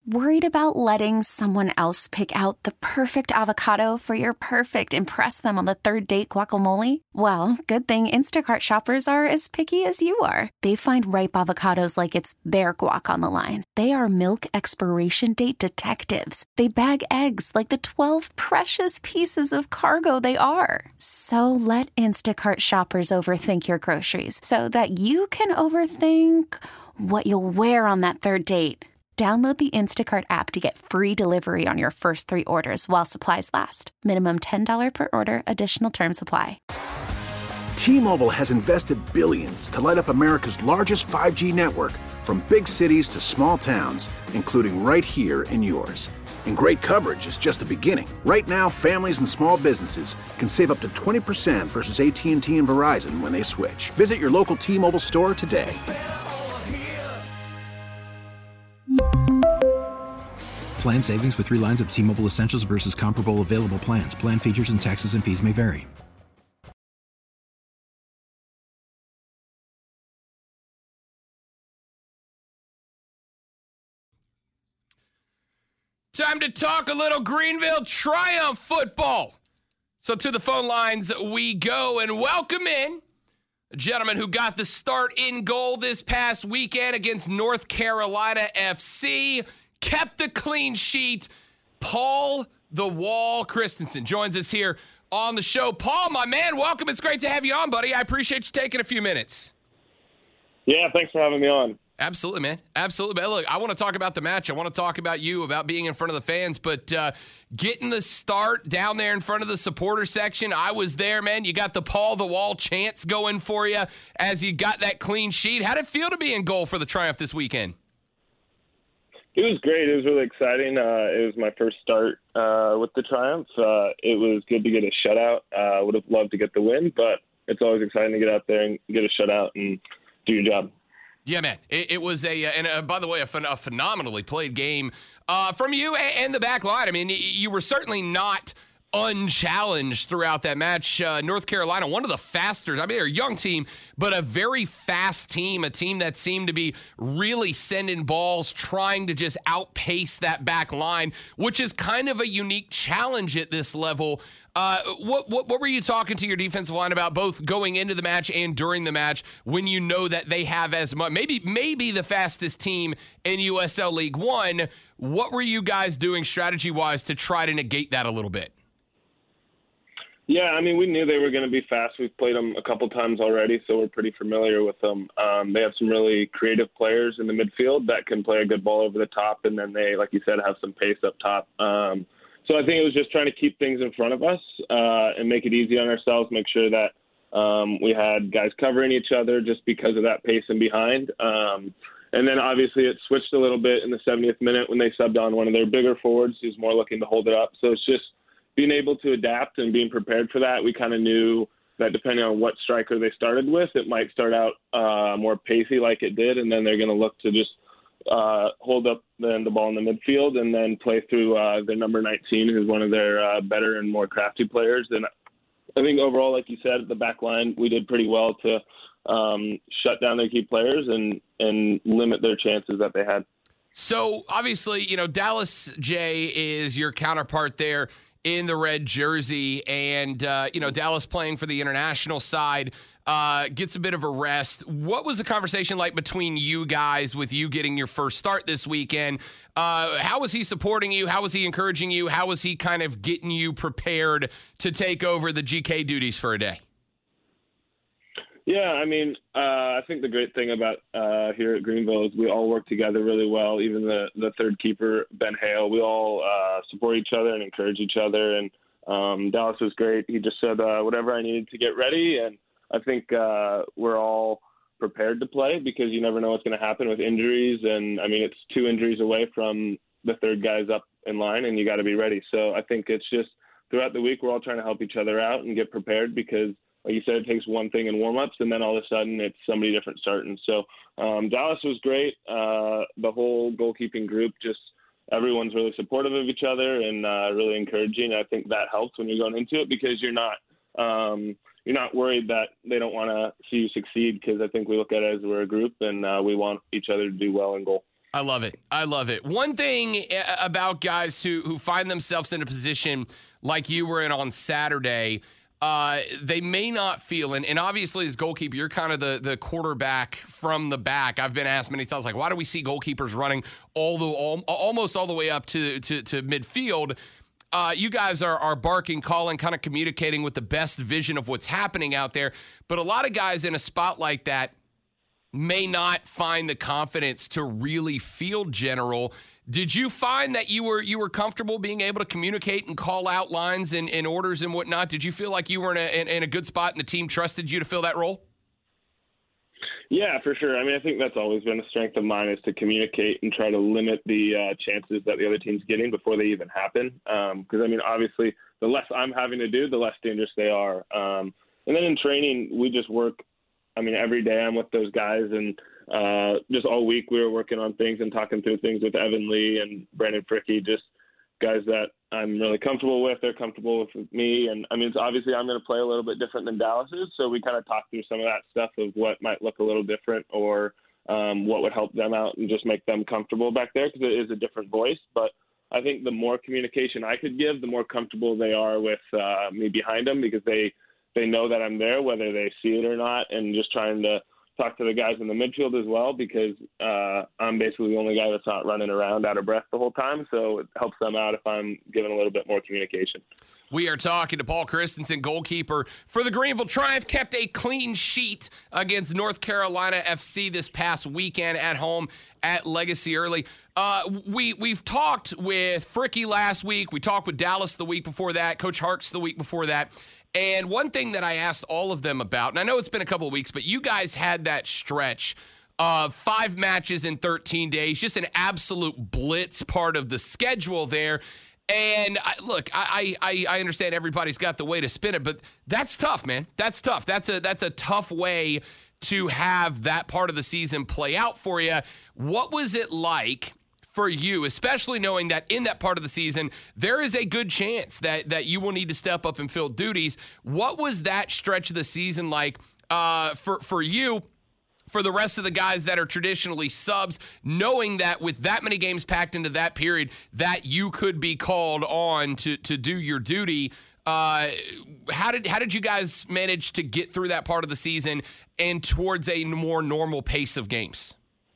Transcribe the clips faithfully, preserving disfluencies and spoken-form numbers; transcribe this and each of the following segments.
Worried about letting someone else pick out the perfect avocado for your perfect impress them on the third date guacamole? Well, good thing Instacart shoppers are as picky as you are. They find ripe avocados like it's their guac on the line. They are milk expiration date detectives. They bag eggs like the twelve precious pieces of cargo they are. So let Instacart shoppers overthink your groceries so that you can overthink what you'll wear on that third date. Download the Instacart app to get free delivery on your first three orders while supplies last. Minimum ten dollars per order. Additional terms apply. T-Mobile has invested billions to light up America's largest five G network, from big cities to small towns, including right here in yours. And great coverage is just the beginning. Right now, families and small businesses can save up to twenty percent versus A T and T and Verizon when they switch. Visit your local T-Mobile store today. Plan savings with three lines of T-Mobile Essentials versus comparable available plans. Plan features and taxes and fees may vary. Time to talk a little Greenville Triumph football. So to the phone lines we go, and welcome in a gentleman who got the start in goal this past weekend against North Carolina F C. Kept a clean sheet. Paul the Wall Christensen joins us here on the show. Paul, my man, welcome. It's great to have you on, buddy. I appreciate you taking a few minutes. Yeah, thanks for having me on. Absolutely, man. Absolutely. But look, I want to talk about the match. I want to talk about you, about being in front of the fans, but uh, getting the start down there in front of the supporter section, I was there, man. You got the Paul the Wall chants going for you as you got that clean sheet. How'd it feel to be in goal for the Triumph this weekend? It was great. It was really exciting. Uh, it was my first start uh, with the Triumph. Uh, it was good to get a shutout. I uh, would have loved to get the win, but it's always exciting to get out there and get a shutout and do your job. Yeah, man. It, it was a, and uh, by the way, a, phen- a phenomenally played game uh, from you and, and the back line. I mean, you were certainly not unchallenged throughout that match. Uh, North Carolina, one of the faster, I mean, they're a young team, but a very fast team, a team that seemed to be really sending balls, trying to just outpace that back line, which is kind of a unique challenge at this level. Uh, what, what what were you talking to your defensive line about, both going into the match and during the match, when you know that they have as much, maybe maybe the fastest team in U S L League One? What were you guys doing strategy-wise to try to negate that a little bit? Yeah, I mean, we knew they were going to be fast. We've played them a couple times already, so we're pretty familiar with them. Um, they have some really creative players in the midfield that can play a good ball over the top, and then they, like you said, have some pace up top. Um, so I think it was just trying to keep things in front of us uh, and make it easy on ourselves, make sure that um, we had guys covering each other just because of that pace and behind. Um, and then obviously it switched a little bit in the seventieth minute when they subbed on one of their bigger forwards who's more looking to hold it up. So it's just being able to adapt and being prepared for that. We kind of knew that depending on what striker they started with, it might start out uh, more pacey like it did, and then they're going to look to just uh, hold up then the ball in the midfield and then play through uh, their number nineteen, who's one of their uh, better and more crafty players. And I think overall, like you said, the back line, we did pretty well to um, shut down their key players and, and limit their chances that they had. So obviously, you know, Dallas J is your counterpart there in the red jersey, and, uh, you know, Dallas playing for the international side uh, gets a bit of a rest. What was the conversation like between you guys with you getting your first start this weekend? Uh, how was he supporting you? How was he encouraging you? How was he kind of getting you prepared to take over the G K duties for a day? Yeah, I mean, uh, I think the great thing about uh, here at Greenville is we all work together really well. Even the, the third keeper, Ben Hale, we all uh, support each other and encourage each other. And um, Dallas was great. He just said uh, whatever I needed to get ready. And I think uh, we're all prepared to play because you never know what's going to happen with injuries. And, I mean, it's two injuries away from the third guys up in line, and you got to be ready. So I think it's just throughout the week we're all trying to help each other out and get prepared because, like you said, it takes one thing in warm-ups, and then all of a sudden it's somebody different starting. So um, Dallas was great. Uh, the whole goalkeeping group, just everyone's really supportive of each other and uh, really encouraging. I think that helps when you're going into it because you're not um, you're not worried that they don't want to see you succeed because I think we look at it as we're a group and uh, we want each other to do well in goal. I love it. I love it. One thing about guys who, who find themselves in a position like you were in on Saturday, uh, they may not feel, and, and obviously as goalkeeper, you're kind of the, the quarterback from the back. I've been asked many times, like, why do we see goalkeepers running all the all, almost all the way up to, to, to midfield? Uh, you guys are, are barking, calling, kind of communicating with the best vision of what's happening out there. But a lot of guys in a spot like that may not find the confidence to really field general. Did you find that you were you were comfortable being able to communicate and call out lines and, and orders and whatnot? Did you feel like you were in a, in, in a good spot and the team trusted you to fill that role? Yeah, for sure. I mean, I think that's always been a strength of mine, is to communicate and try to limit the uh, chances that the other team's getting before they even happen. Because, um, I mean, obviously, the less I'm having to do, the less dangerous they are. Um, and then in training, we just work. I mean, every day I'm with those guys, and uh, just all week we were working on things and talking through things with Evan Lee and Brandon Fricky, just guys that I'm really comfortable with. They're comfortable with me. And, I mean, it's obviously I'm going to play a little bit different than Dallas is, so we kind of talk through some of that stuff of what might look a little different, or um, what would help them out and just make them comfortable back there, because it is a different voice. But I think the more communication I could give, the more comfortable they are with uh, me behind them, because they – they know that I'm there, whether they see it or not, and just trying to talk to the guys in the midfield as well, because uh, I'm basically the only guy that's not running around out of breath the whole time. So it helps them out if I'm giving a little bit more communication. We are talking to Paul Christensen, goalkeeper for the Greenville Triumph. Kept a clean sheet against North Carolina F C this past weekend at home at Legacy Early. Uh, we, we've talked with Fricky last week. We talked with Dallas the week before that, Coach Harks the week before that. And one thing that I asked all of them about, and I know it's been a couple of weeks, but you guys had that stretch of five matches in thirteen days, just an absolute blitz part of the schedule there. And I, look, I, I I understand everybody's got the way to spin it, but that's tough, man. That's tough. That's a that's a tough way to have that part of the season play out for you. What was it like for you, especially knowing that in that part of the season, there is a good chance that that you will need to step up and fill duties? What was that stretch of the season like uh, for, for you, for the rest of the guys that are traditionally subs, knowing that with that many games packed into that period, that you could be called on to to do your duty? Uh, how did how did you guys manage to get through that part of the season and towards a more normal pace of games?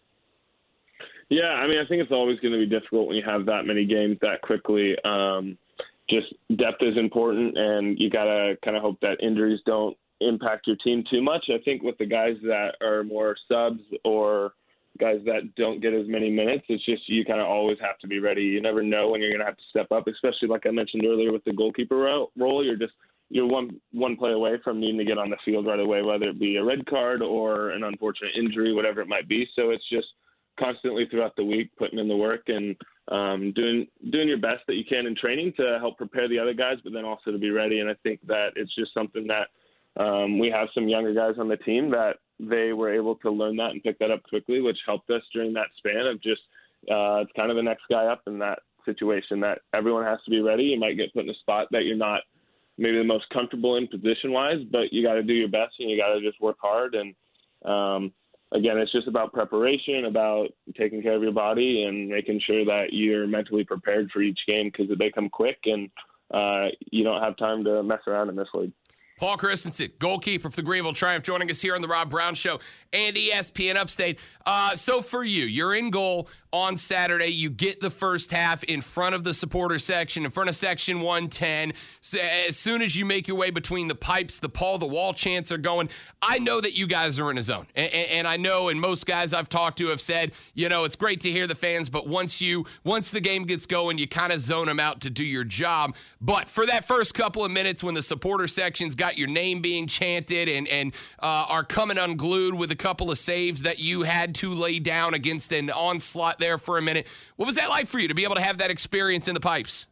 Yeah, I mean, I think it's always going to be difficult when you have that many games that quickly. Um, just depth is important, and you got to kind of hope that injuries don't impact your team too much. I think with the guys that are more subs or guys that don't get as many minutes, it's just you kind of always have to be ready. You never know when you're going to have to step up, especially like I mentioned earlier with the goalkeeper role. You're just you're one one play away from needing to get on the field right away, whether it be a red card or an unfortunate injury, whatever it might be. So it's just constantly throughout the week putting in the work and um, doing doing your best that you can in training to help prepare the other guys, but then also to be ready. And I think that it's just something that um, we have some younger guys on the team that they were able to learn that and pick that up quickly, which helped us during that span of just uh, it's kind of the next guy up in that situation, that everyone has to be ready. You might get put in a spot that you're not maybe the most comfortable in position-wise, but you got to do your best and you got to just work hard. And um, Again, it's just about preparation, about taking care of your body and making sure that you're mentally prepared for each game, because they come quick and uh, you don't have time to mess around in this league. Paul Christensen, goalkeeper for the Greenville Triumph, joining us here on the Rob Brown Show and E S P N Upstate. Uh, so for you, you're in goal on Saturday. You get the first half in front of the supporter section, in front of section one ten. So as soon as you make your way between the pipes, the Paul the Wall chants are going. I know that you guys are in a zone. And, and I know, and most guys I've talked to have said, you know, it's great to hear the fans, but once you once the game gets going, you kind of zone them out to do your job. But for that first couple of minutes when the supporter section's got your name being chanted and, and uh, are coming unglued with a couple of saves that you had to lay down against an onslaught there for a minute, what was that like for you to be able to have that experience in the pipes?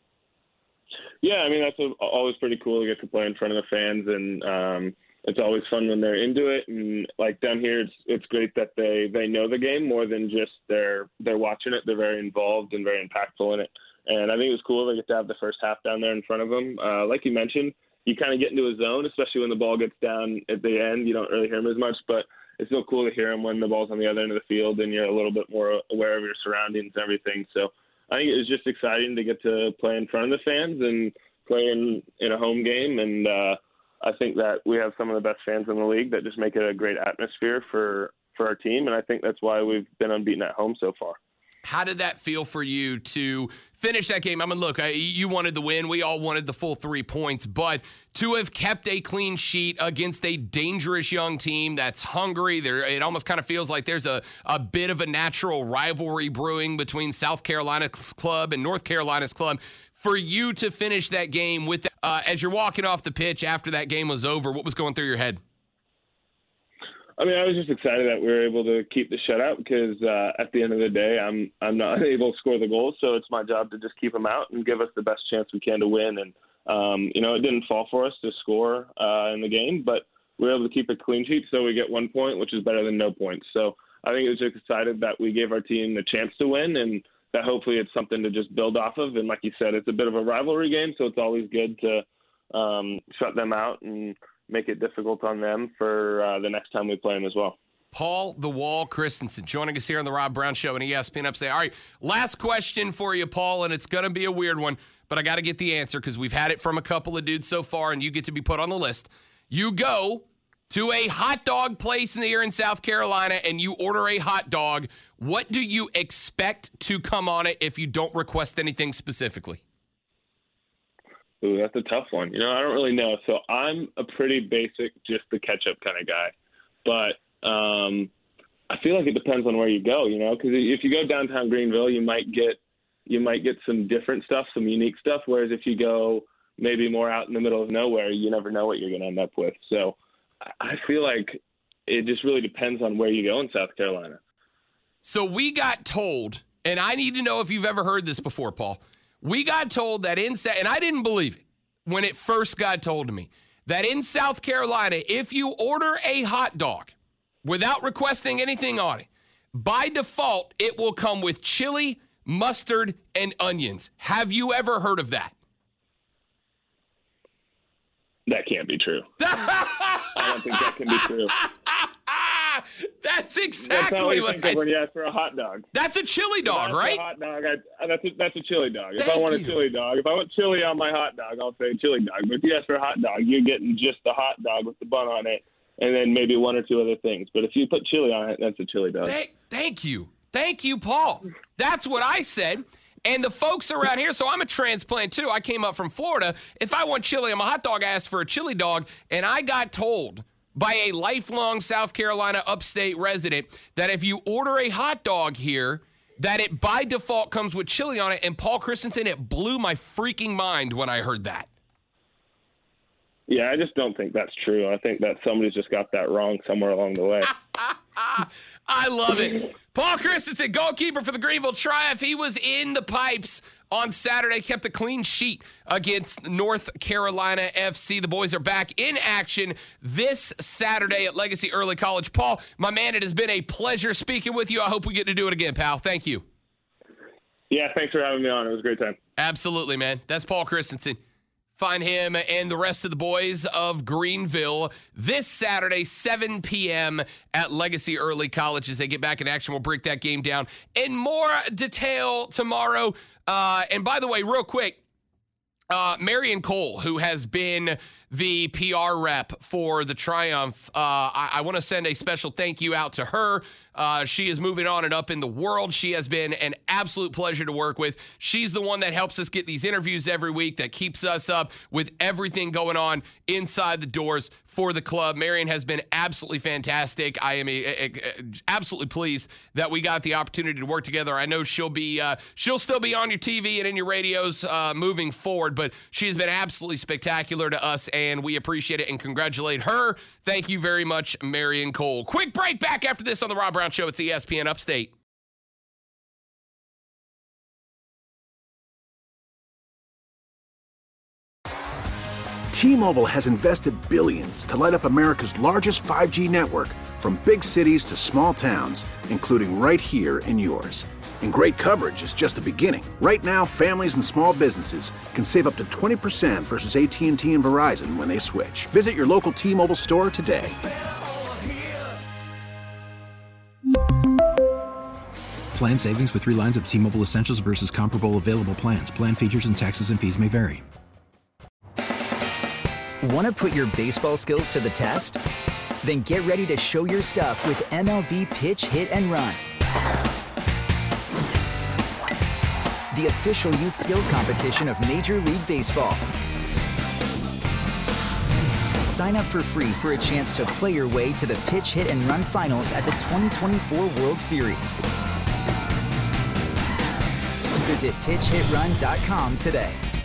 Yeah, I mean, that's a, always pretty cool to get to play in front of the fans, and um, it's always fun when they're into it. And like down here, it's it's great that they, they know the game more than just they're they're watching it. They're very involved and very impactful in it. And I think it was cool to get to have the first half down there in front of them. Uh, like you mentioned, you kind of get into a zone, especially when the ball gets down at the end. You don't really hear them as much, but it's still cool to hear them when the ball's on the other end of the field and you're a little bit more aware of your surroundings and everything. So I think it was just exciting to get to play in front of the fans and play in, in a home game. And uh, I think that we have some of the best fans in the league that just make it a great atmosphere for, for our team. And I think that's why we've been unbeaten at home so far. How did that feel for you to finish that game? I mean, look, I, you wanted the win. We all wanted the full three points. But to have kept a clean sheet against a dangerous young team that's hungry, there, it almost kind of feels like there's a, a bit of a natural rivalry brewing between South Carolina's club and North Carolina's club. For you to finish that game with, uh, as you're walking off the pitch after that game was over, what was going through your head? I mean, I was just excited that we were able to keep the shutout because uh, at the end of the day, I'm I'm not able to score the goals, so it's my job to just keep them out and give us the best chance we can to win. And um, you know, it didn't fall for us to score uh, in the game, but we were able to keep a clean sheet, so we get one point, which is better than no points. So I think it was just excited that we gave our team the chance to win, and that hopefully it's something to just build off of. And like you said, it's a bit of a rivalry game, so it's always good to um, shut them out and make it difficult on them for uh, the next time we play them as well. Paul "The Wall" Christensen joining us here on the Rob Brown Show and E S P N Upstate. All right, last question for you, Paul, and it's going to be a weird one, but I got to get the answer because we've had it from a couple of dudes so far, and you get to be put on the list. You go to a hot dog place in the here in South Carolina, and you order a hot dog. What do you expect to come on it if you don't request anything specifically? Ooh, that's a tough one. You know, I don't really know. So I'm a pretty basic, just the ketchup kind of guy. But um, I feel like it depends on where you go, you know, because if you go downtown Greenville, you might get you might get some different stuff, some unique stuff. Whereas if you go maybe more out in the middle of nowhere, you never know what you're going to end up with. So I feel like it just really depends on where you go in South Carolina. So we got told, and I need to know if you've ever heard this before, Paul. We got told that in, and I didn't believe it when it first got told to me, that in South Carolina, if you order a hot dog without requesting anything on it, by default, it will come with chili, mustard, and onions. Have you ever heard of that? That can't be true. I don't think that can be true. That's exactly that's how what think I of when you ask for a hot dog. That's a chili dog, right? A hot dog, I, that's, a, that's a chili dog. If Thank I want you. a chili dog, if I want chili on my hot dog, I'll say chili dog. But if you ask for a hot dog, you're getting just the hot dog with the bun on it and then maybe one or two other things. But if you put chili on it, that's a chili dog. Thank, thank you. Thank you, Paul. That's what I said. And the folks around here, so I'm a transplant too. I came up from Florida. If I want chili on my hot dog, I asked for a chili dog, and I got told by a lifelong South Carolina upstate resident that if you order a hot dog here, that it by default comes with chili on it. And Paul Christensen, it blew my freaking mind when I heard that. Yeah, I just don't think that's true. I think that somebody's just got that wrong somewhere along the way. I love it. Paul Christensen, goalkeeper for the Greenville Triumph. He was in the pipes on Saturday, kept a clean sheet against North Carolina F C. The boys are back in action this Saturday at Legacy Early College. Paul, my man, it has been a pleasure speaking with you. I hope we get to do it again, pal. Thank you. Yeah, thanks for having me on. It was a great time. Absolutely, man. That's Paul Christensen. Find him and the rest of the boys of Greenville this Saturday, seven p.m. at Legacy Early College as they get back in action. We'll break that game down in more detail tomorrow. Uh, and by the way, real quick, uh, Marion Cole, who has been the P R rep for the Triumph, uh, I, I want to send a special thank you out to her. Uh, she is moving on and up in the world. She has been an absolute pleasure to work with. She's the one that helps us get these interviews every week, that keeps us up with everything going on inside the doors for the club. Marion has been absolutely fantastic. I am a, a, a, absolutely pleased that we got the opportunity to work together. I know she'll be uh, she'll still be on your T V and in your radios uh, moving forward, but she has been absolutely spectacular to us, and we appreciate it and congratulate her. Thank you very much, Marion Cole. Quick break, back after this on the Rob Brown Show. It's E S P N Upstate. T-Mobile has invested billions to light up America's largest five G network, from big cities to small towns, including right here in yours. And great coverage is just the beginning. Right now, families and small businesses can save up to twenty percent versus A T and T and Verizon when they switch. Visit your local T-Mobile store today. Plan savings with three lines of T-Mobile Essentials versus comparable available plans. Plan features and taxes and fees may vary. Want to put your baseball skills to the test? Then get ready to show your stuff with M L B Pitch Hit and Run, the official youth skills competition of Major League Baseball. Sign up for free for a chance to play your way to the Pitch Hit and Run Finals at the twenty twenty-four World Series. Visit pitch hit run dot com today.